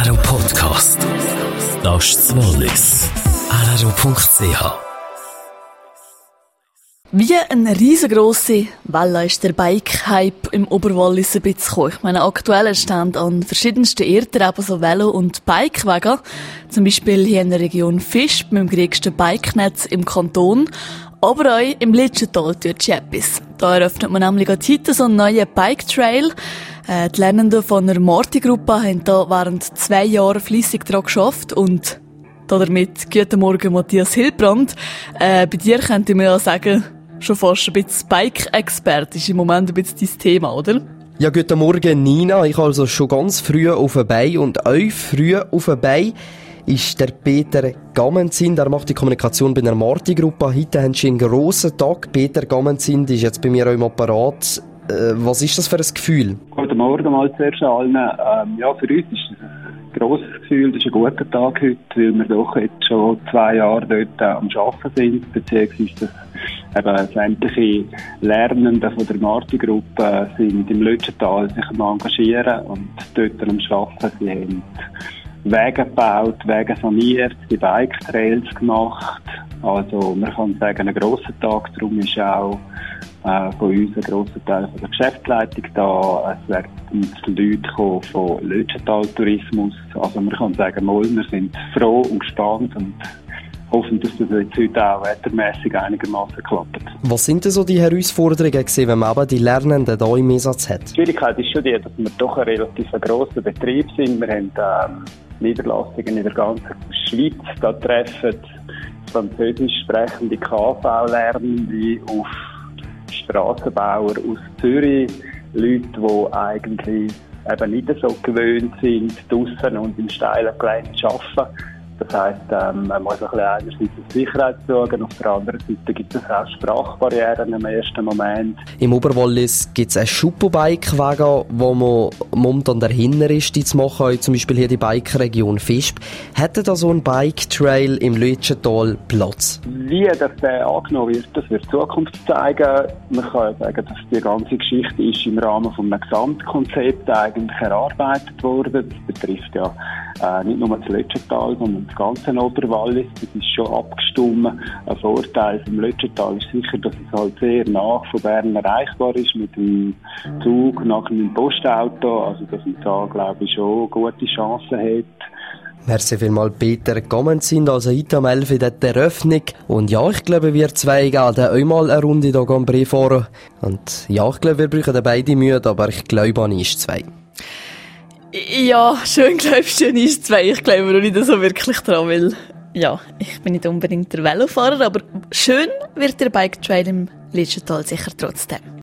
RRO Podcast. Das ist das Wallis. RRO.ch. Wie ein riesengroße Welle ist der Bike-Hype im Oberwallis ein bisschen gekommen. Ich meine, aktuell stehen an verschiedensten Orten eben so Velo- und Bikewege. Zum Beispiel hier in der Region Visp mit dem größten Bikenetz im Kanton. Aber auch im Litschental tut sich etwas. Da eröffnet man nämlich heute so einen neuen Bike-Trail. Die Lernenden von der Marti-Gruppe haben da während 2 Jahren fleissig daran geschafft und damit guten Morgen Matthias Hilbrand. Bei dir könnte man ja sagen, schon fast ein bisschen Bike-Expert ist im Moment ein bisschen dein Thema, oder? Ja, guten Morgen Nina. Ich also schon ganz früh auf den Beinen und euch früh auf den Beinen ist der Peter Gamenzin, der macht die Kommunikation bei der Marti-Gruppe. Heute haben sie einen grossen Tag. Peter Gamenzin ist jetzt bei mir auch im Apparat. Was ist das für ein Gefühl? Guten Morgen mal zuerst allen. Ja, für uns ist es ein grosses Gefühl, das ist ein guter Tag heute, weil wir doch jetzt schon 2 Jahre dort am Arbeiten sind, beziehungsweise eben sämtliche Lernenden von der Marti-Gruppe sind im Lötschental sich am Engagieren und dort am Arbeiten. Sie haben Wege gebaut, Wege saniert, die Bike-Trails gemacht. Also man kann sagen, ein grosser Tag, darum ist auch von uns ein grosser Teil von der Geschäftsleitung da. Es werden Leute kommen von Lötschental Tourismus. Also man kann sagen, wir sind froh und gespannt und hoffen, dass das jetzt heute auch wettermässig einigermaßen klappt. Was sind denn so die Herausforderungen gewesen, wenn man eben die Lernenden hier im Einsatz hat? Die Schwierigkeit ist schon die, dass wir doch ein relativ grosser Betrieb sind. Wir haben Niederlassungen in der ganzen Schweiz. Da treffen französisch sprechende KV-Lernende auf Strassenbauer aus Zürich, Leute, die eigentlich eben nicht so gewöhnt sind, draussen und in steilen Geländen zu arbeiten. Das heisst, man muss ein bisschen einerseits auf Sicherheit schauen, auf der anderen Seite gibt es auch Sprachbarrieren im ersten Moment. Im Oberwallis gibt es einen Schuppo-Bike-Wege, wo man momentan dahinter ist, die zu machen, zum Beispiel hier die Bike-Region Visp. Hätte da so ein Bike-Trail im Lötschental Platz? Wie der angenommen wird, das wird die Zukunft zeigen. Man kann sagen, dass die ganze Geschichte ist im Rahmen von einem Gesamtkonzept eigentlich erarbeitet worden. Das betrifft ja nicht nur das Lötschental, sondern das ganze Oberwallis. Das ist schon abgestimmt. Ein Vorteil vom Lötschental ist sicher, dass es halt sehr nah von Bern erreichbar ist mit dem Zug, nachher mit dem Postauto. Also dass man da, glaube ich, schon gute Chancen hat. Merci vielmals, Peter Gamenzin. Also heute am 11 Uhr die Eröffnung. Und ja, ich glaube, wir zwei gehen dann auch mal eine Runde hier am Brie fahren. Und ja, ich glaube, wir brauchen beide Mühe, aber ich glaube an ist 2. Ja, schön glaubst du an ist 2. Ich glaube noch nicht so wirklich dran, weil ja, ich bin nicht unbedingt der Velofahrer, aber schön wird der Bike-Trail im Litschental sicher trotzdem.